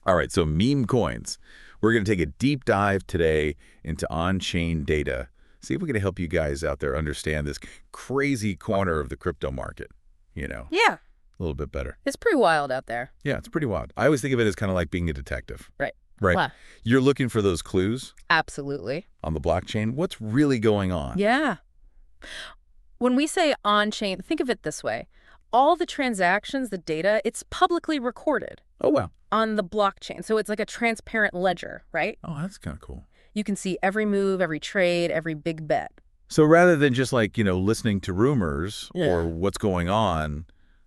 All right, so meme coins. We're going to take a deep dive today into on-chain data. See if we can help you guys out there understand this crazy corner of the crypto market, Yeah, a little bit better. it's pretty wild out there. Yeah, it's pretty wild. I always think of it as kind of like being a detective. Right. Right. Wow. You're looking for those clues Absolutely. on the blockchain. What's really going on? Yeah. When we say on-chain, think of it this way. All the transactions, the data, it's publicly recorded Oh, wow. on the blockchain. So it's like a transparent ledger, right? Oh, that's kind of cool. You can see every move, every trade, every big bet. So rather than just like, listening to rumors Yeah. or what's going on,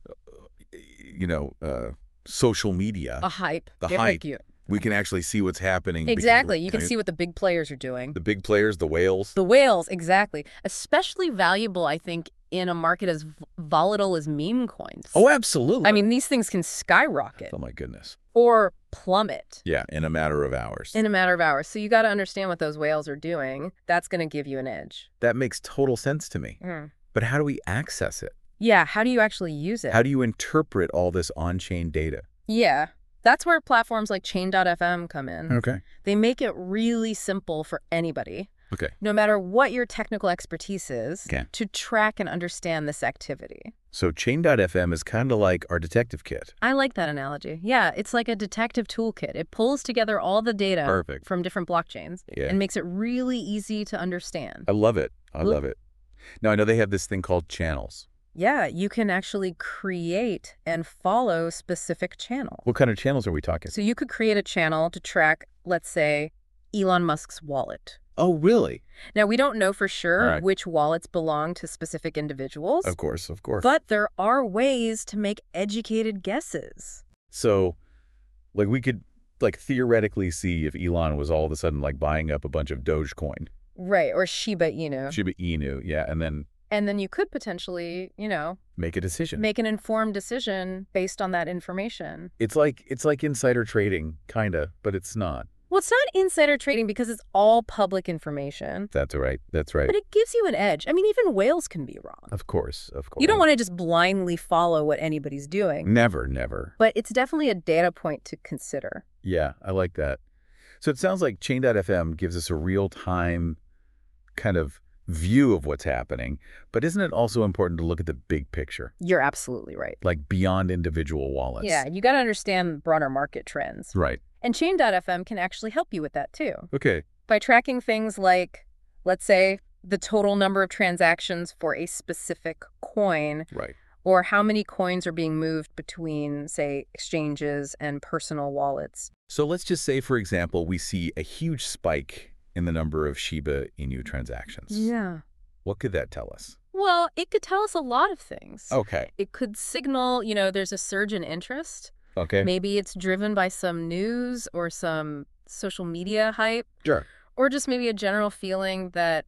social media, A hype. The They hype. like you. we can actually see what's happening. Exactly. You can see what the big players are doing. the big players, the whales. The whales, exactly. Especially valuable, I think, in a market as volatile as meme coins. Oh, absolutely. I mean, these things can skyrocket Oh, my goodness. or plummet Yeah, in a matter of hours. in a matter of hours. So you got to understand what those whales are doing. That's going to give you an edge. That makes total sense to me. But how do we access it? Yeah, how do you actually use it? How do you interpret all this on-chain data? Yeah, that's where platforms like Chain.fm come in. Okay. They make it really simple for anybody, Okay. no matter what your technical expertise is, Okay. to track and understand this activity. So Chain.fm is kind of like our detective kit. I like that analogy. Yeah, it's like a detective toolkit. It pulls together all the data Perfect. from different blockchains Yeah. and makes it really easy to understand. I love it. I Look- love it. Now, I know they have this thing called channels. Yeah, you can actually create and follow specific channels. What kind of channels are we talking? So you could create a channel to track, let's say, Elon Musk's wallet. Oh, really? Now, we don't know for sure All right. which wallets belong to specific individuals, Of course, of course. but there are ways to make educated guesses. So, like, we could, like, theoretically see if Elon was all of a sudden, like, buying up a bunch of Dogecoin. Right, or Shiba Inu. Shiba Inu, yeah, and then And then you could potentially, make a decision. make an informed decision based on that information. It's like insider trading, kind of, but it's not. Well, it's not insider trading because it's all public information, That's right. That's right. but it gives you an edge. I mean, even whales can be wrong. Of course, of course. You don't want to just blindly follow what anybody's doing, Never, never. but it's definitely a data point to consider. Yeah, I like that. So it sounds like Chain.fm gives us a real-time kind of view of what's happening, but isn't it also important to look at the big picture, You're absolutely right. like beyond individual wallets? Yeah, you got to understand broader market trends. Right. And Chain.fm can actually help you with that too. Okay. By tracking things like, let's say, the total number of transactions for a specific coin, Right. or how many coins are being moved between, say, exchanges and personal wallets. So let's just say, for example, we see a huge spike in the number of Shiba Inu transactions. Yeah. What could that tell us? Well, it could tell us a lot of things. Okay. It could signal, there's a surge in interest. Okay. Maybe it's driven by some news or some social media hype, Sure. or just maybe a general feeling that,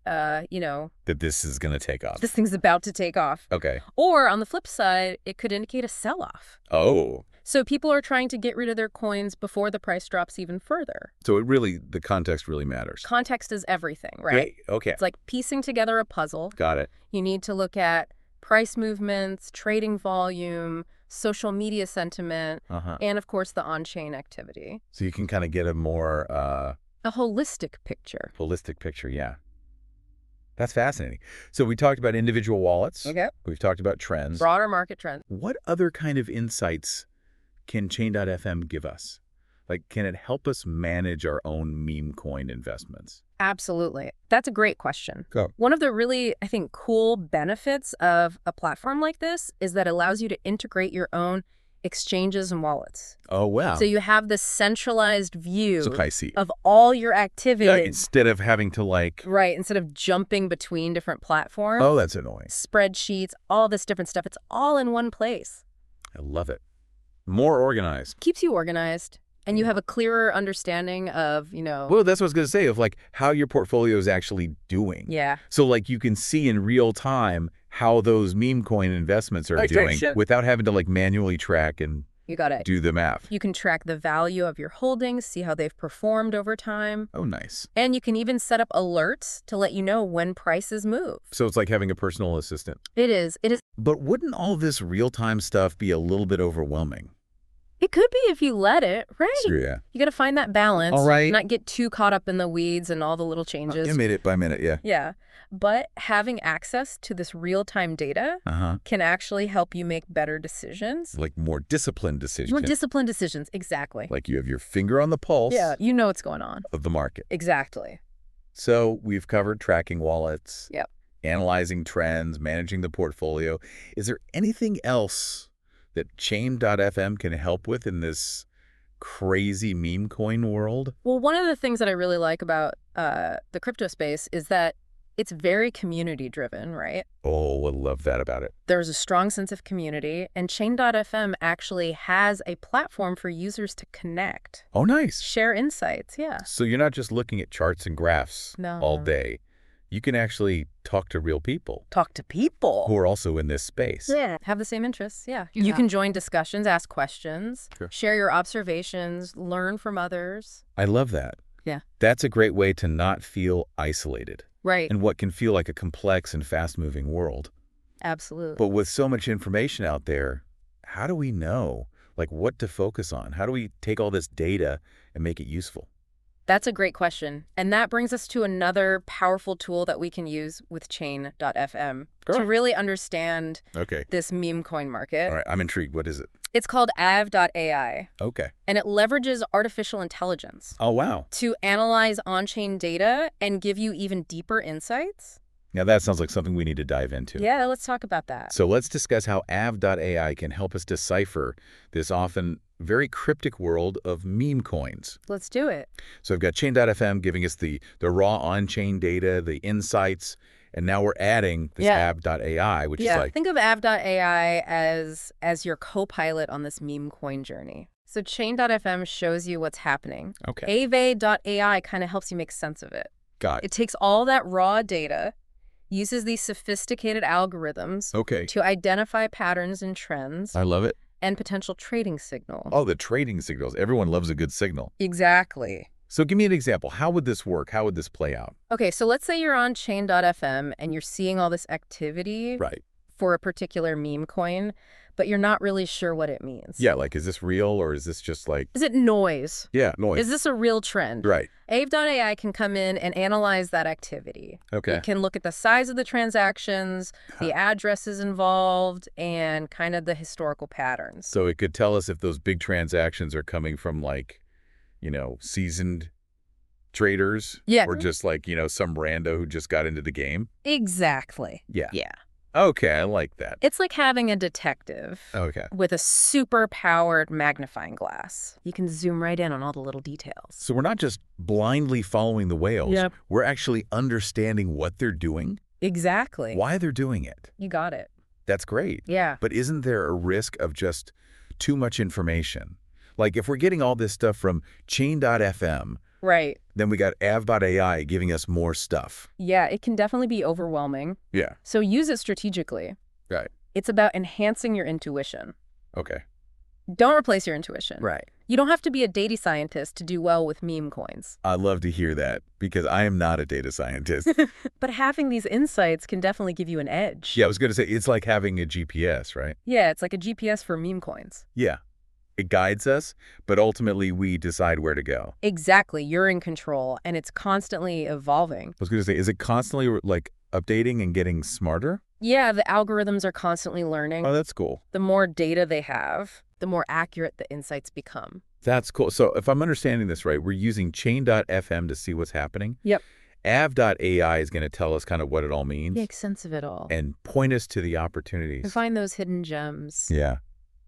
That this is going to take off. this thing's about to take off. Okay. Or on the flip side, it could indicate a sell-off. Oh. So people are trying to get rid of their coins before the price drops even further. So the context really matters. Context is everything, right? Great. Okay. It's like piecing together a puzzle. Got it. You need to look at price movements, trading volume, social media sentiment, Uh-huh. and of course the on-chain activity. So you can kind of get a more A holistic picture. holistic picture. Yeah. That's fascinating. So we talked about individual wallets. Okay. We've talked about trends. Broader market trends. What other kind of insights can Chain.fm give us? Like, can it help us manage our own meme coin investments? Absolutely. That's a great question. Go. One of the really, I think, cool benefits of a platform like this is that it allows you to integrate your own exchanges and wallets. Oh, wow. So you have this centralized view So I see. of all your activities. Instead of having to like, Right. Instead of jumping between different platforms, oh, that's annoying. spreadsheets, all this different stuff. It's all in one place. I love it. More organized. Keeps you organized. And you have a clearer understanding of, Well, that's what I was going to say, of like how your portfolio is actually doing. yeah. So like you can see in real time how those meme coin investments are doing without having to like manually track and You got it. do the math. You can track the value of your holdings, see how they've performed over time. Oh, nice. And you can even set up alerts to let you know when prices move. So it's like having a personal assistant. It is. But wouldn't all this real-time stuff be a little bit overwhelming? It could be if you let it, right? Sure, yeah. You got to find that balance. All right. Not get too caught up in the weeds and all the little changes. Minute by minute, yeah. Yeah. But having access to this real-time data can actually help you make better decisions. Like more disciplined decisions. More disciplined decisions, exactly. Like you have your finger on the pulse You know what's going on. of the market. Exactly. So we've covered tracking wallets, Yep. analyzing trends, managing the portfolio. Is there anything else that Chain.fm can help with in this crazy meme coin world? Well, one of the things that I really like about the crypto space is that it's very community-driven, right? Oh, I love that about it. There's a strong sense of community, and Chain.fm actually has a platform for users to connect, Oh, nice. share insights, So you're not just looking at charts and graphs No. all day. You can actually talk to real people Talk to people. who are also in this space. Yeah. Have the same interests, yeah. You can join discussions, ask questions, Sure. share your observations, learn from others. I love that. Yeah. That's a great way to not feel isolated Right. in what can feel like a complex and fast-moving world. Absolutely. But with so much information out there, how do we know, like, what to focus on? How do we take all this data and make it useful? That's a great question. And that brings us to another powerful tool that we can use with Chain.fm to really understand Okay. this meme coin market. All right. I'm intrigued. What is it? It's called Av.ai, Okay. and it leverages artificial intelligence Oh, wow. to analyze on-chain data and give you even deeper insights. Now, that sounds like something we need to dive into. Yeah, let's talk about that. So let's discuss how Av.ai can help us decipher this often very cryptic world of meme coins. Let's do it. So I've got Chain.fm giving us the raw on-chain data, the insights, and now we're adding this Av.ai, which is like... Think of Av.ai as your co-pilot on this meme coin journey. So Chain.fm shows you what's happening. Okay. Ave.ai kind of helps you make sense of it. Got it. It takes all that raw data, uses these sophisticated algorithms Okay. to identify patterns and trends I love it. and potential trading signals. Oh, the trading signals. Everyone loves a good signal. Exactly. So give me an example. How would this work? How would this play out? Okay, so let's say you're on Chain.fm and you're seeing all this activity Right. for a particular meme coin, but you're not really sure what it means. Yeah, like, is this real or is this just like... Is it noise? Yeah, noise. Is this a real trend? Right. Ave.ai can come in and analyze that activity. Okay. It can look at the size of the transactions, the addresses involved, and kind of the historical patterns. So it could tell us if those big transactions are coming from, like, you know, seasoned traders. Yeah. Or just like, you know, some rando who just got into the game. Exactly. Yeah. Yeah. Okay, I like that. It's like having a detective Okay. with a super-powered magnifying glass. You can zoom right in on all the little details. So we're not just blindly following the whales. Yep. We're actually understanding what they're doing, Exactly. why they're doing it. You got it. That's great. Yeah. But isn't there a risk of just too much information? Like, if we're getting all this stuff from Chain.fm, Right. then we got Av.ai giving us more stuff. Yeah, it can definitely be overwhelming. Yeah. So use it strategically. Right. It's about enhancing your intuition. Okay. Don't replace your intuition. Right. You don't have to be a data scientist to do well with meme coins. I'd love to hear that because I am not a data scientist. But having these insights can definitely give you an edge. Yeah, I was going to say, it's like having a GPS, right? Yeah, it's like a GPS for meme coins. Yeah. It guides us, but ultimately we decide where to go. Exactly. You're in control, and it's constantly evolving. I was going to say, is it constantly, like, updating and getting smarter? Yeah, the algorithms are constantly learning. Oh, that's cool. The more data they have, the more accurate the insights become. That's cool. So if I'm understanding this right, we're using Chain.fm to see what's happening. Yep. Av.ai is going to tell us kind of what it all means. Make sense of it all. And point us to the opportunities. And find those hidden gems. Yeah.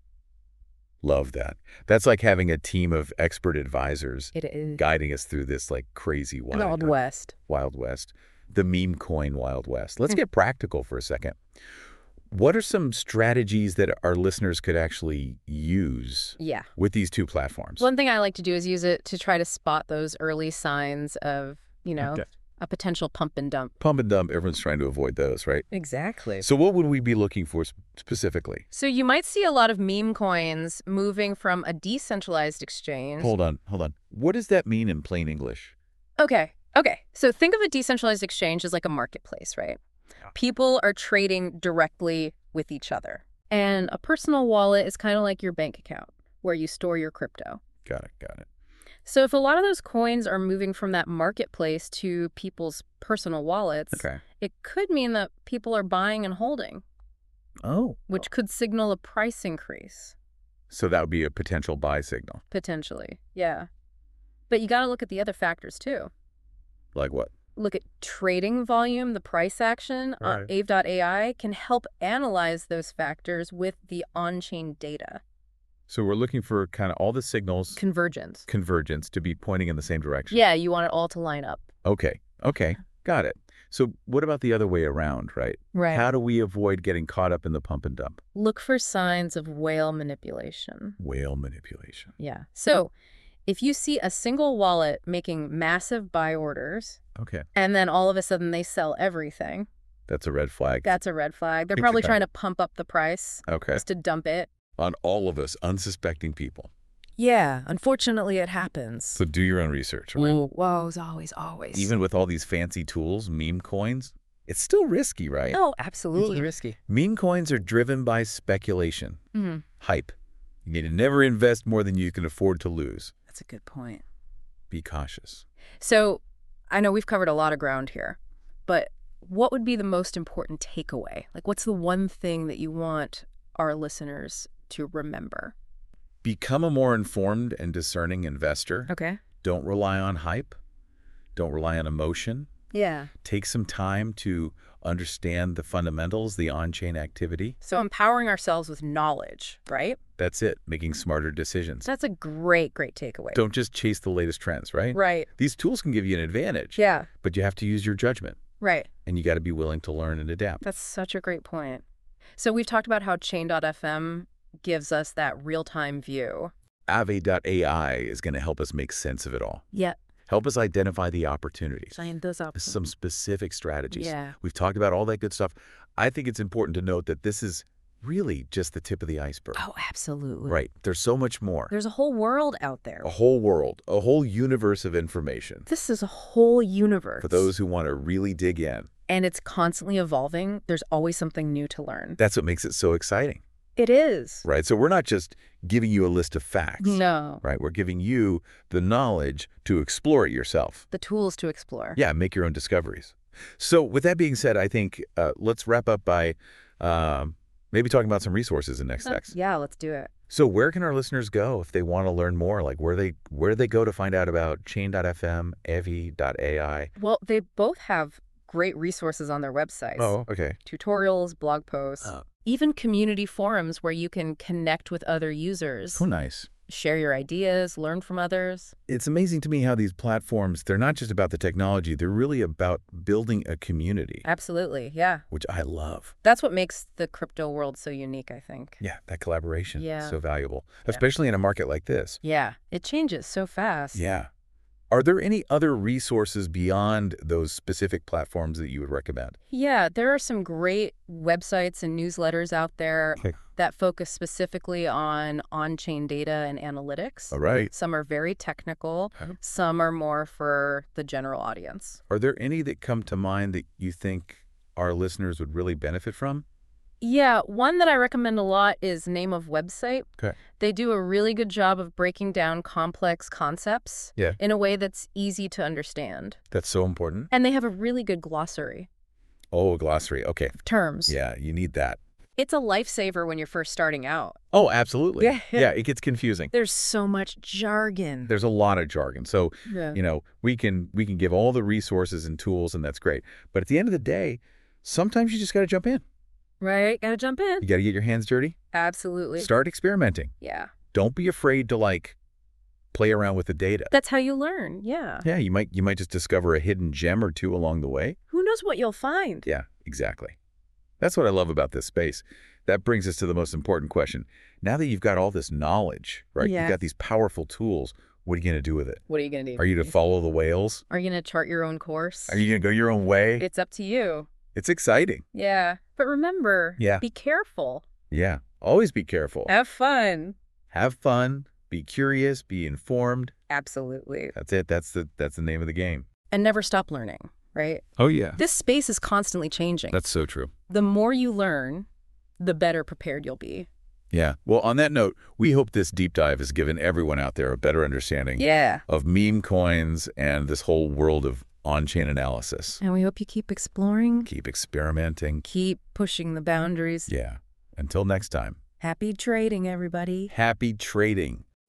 Love that. That's like having a team of expert advisors It is. guiding us through this like crazy Wild West. Wild West. The meme coin Wild West. Let's get practical for a second. What are some strategies that our listeners could actually use Yeah. with these two platforms? One thing I like to do is use it to try to spot those early signs of, Okay. a potential pump and dump. Pump and dump, everyone's trying to avoid those, right? Exactly. So what would we be looking for specifically? So you might see a lot of meme coins moving from a decentralized exchange. Hold on. What does that mean in plain English? Okay. So think of a decentralized exchange as like a marketplace, right? Yeah. People are trading directly with each other. And a personal wallet is kind of like your bank account. where you store your crypto. Got it. So if a lot of those coins are moving from that marketplace to people's personal wallets, Okay. it could mean that people are buying and holding, Oh. which could signal a price increase, So that would be a potential buy signal. potentially. Yeah. But you got to look at the other factors too. Like what? Look at trading volume, the price action. Right. Aave.ai can help analyze those factors with the on-chain data. So we're looking for kind of all the signals, Convergence. convergence, to be pointing in the same direction. Yeah, you want it all to line up. Okay. Got it. So what about the other way around, right? Right. How do we avoid getting caught up in the pump and dump? Look for signs of whale manipulation. Whale manipulation. Yeah. So if you see a single wallet making massive buy orders, Okay. and then all of a sudden they sell everything, That's a red flag. that's a red flag. They're Picture probably time. trying to pump up the price Okay. just to dump it. On all of us, unsuspecting people. Yeah, unfortunately it happens. So do your own research. Right? Whoa, always. Even with all these fancy tools, meme coins, it's still risky, right? Oh, absolutely. risky. Meme coins are driven by speculation, Mhm. hype. You need to never invest more than you can afford to lose. That's a good point. Be cautious. So I know we've covered a lot of ground here, but what would be the most important takeaway? Like, what's the one thing that you want our listeners to remember? Become a more informed and discerning investor. Okay. Don't rely on hype. Don't rely on emotion. Yeah. Take some time to understand the fundamentals, the on-chain activity. So empowering ourselves with knowledge, right? That's it, making smarter decisions. That's a great takeaway. Don't just chase the latest trends, right? Right. These tools can give you an advantage, Yeah. but you have to use your judgment, Right. and you got to be willing to learn and adapt. That's such a great point. So we've talked about how Chain.fm gives us that real-time view. Aave.ai is going to help us make sense of it all. Yeah. Help us identify the opportunities. Sign those up. Some specific strategies. Yeah. We've talked about all that good stuff. I think it's important to note that this is really just the tip of the iceberg. Oh, absolutely. Right. There's so much more. There's a whole world out there. A whole world, a whole universe of information This is a whole universe. for those who want to really dig in. And it's constantly evolving. There's always something new to learn. That's what makes it so exciting, It is. right? So we're not just giving you a list of facts, No. right? We're giving you the knowledge to explore it yourself. The tools to explore. Yeah, make your own discoveries. So with that being said, I think let's wrap up by maybe talking about some resources in NextX. Yeah, let's do it. So where can our listeners go if they want to learn more? Like where do they go to find out about Chain.fm, Aave.ai? Well, they both have great resources on their websites. Oh, okay. Tutorials, blog posts, even community forums where you can connect with other users, Oh, nice. share your ideas, learn from others. It's amazing to me how these platforms, they're not just about the technology, they're really about building a community, Absolutely. Yeah. which I love. That's what makes the crypto world so unique, I think. Yeah, that collaboration Yeah. is so valuable, Yeah. especially in a market like this. Yeah. It changes so fast. Yeah. Are there any other resources beyond those specific platforms that you would recommend? Yeah, there are some great websites and newsletters out there Okay. that focus specifically on on-chain data and analytics. All right. Some are very technical. Okay. Some are more for the general audience. Are there any that come to mind that you think our listeners would really benefit from? Yeah, one that I recommend a lot is Name of Website. Okay. They do a really good job of breaking down complex concepts Yeah. in a way that's easy to understand. That's so important. And they have a really good glossary Oh, a glossary. Okay. of terms. Yeah, you need that. It's a lifesaver when you're first starting out. Oh, absolutely. Yeah. Yeah, it gets confusing. There's so much jargon. There's a lot of jargon. So, Yeah. you know, we can give all the resources and tools, and that's great. But at the end of the day, sometimes you just got to jump in. Right? Gotta jump in. You got to get your hands dirty. Absolutely. Start experimenting. Yeah. Don't be afraid to play around with the data. That's how you learn. Yeah. Yeah, you might just discover a hidden gem or two along the way. Who knows what you'll find? Yeah, exactly. That's what I love about this space. That brings us to the most important question. Now that you've got all this knowledge, right? Yeah. You've got these powerful tools. What are you going to do with it? What are you going to do? Are you to follow the whales? Are you going to chart your own course? Are you going to go your own way? It's up to you. It's exciting. Yeah. But remember, Yeah. be careful. Yeah. Always be careful. Have fun. Have fun. Be curious. Be informed. Absolutely. That's it. That's the name of the game. And never stop learning, right? Oh, yeah. This space is constantly changing. That's so true. The more you learn, the better prepared you'll be. Yeah. Well, on that note, we hope this deep dive has given everyone out there a better understanding Yeah. of meme coins and this whole world of on-chain analysis. And we hope you keep exploring, Keep experimenting. keep pushing the boundaries. Yeah. Until next time. Happy trading, everybody. Happy trading.